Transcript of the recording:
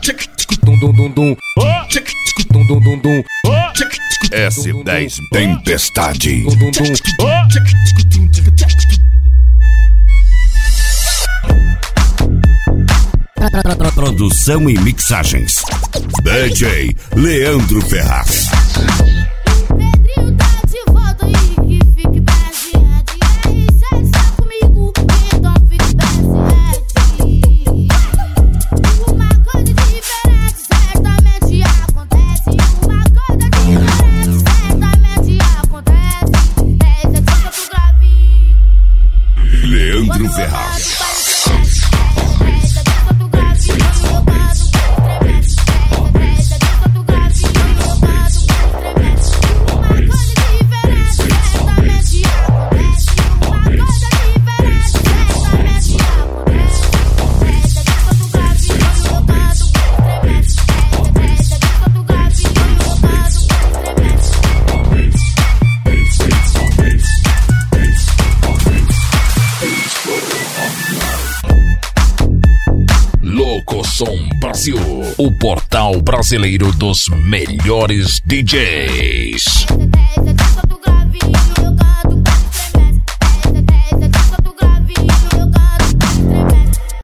S10 Tempestade. Produção e mixagens DJ Leandro Ferraz. Pedrinho tá de volta e que fique paciente. Aí cê está comigo, então fique paciente. Uma coisa diferente certamente acontece. Uma coisa diferente certamente acontece. Essa é dica pro grave. Leandro Ferraz. Locosom Brasil, o portal brasileiro dos melhores DJs.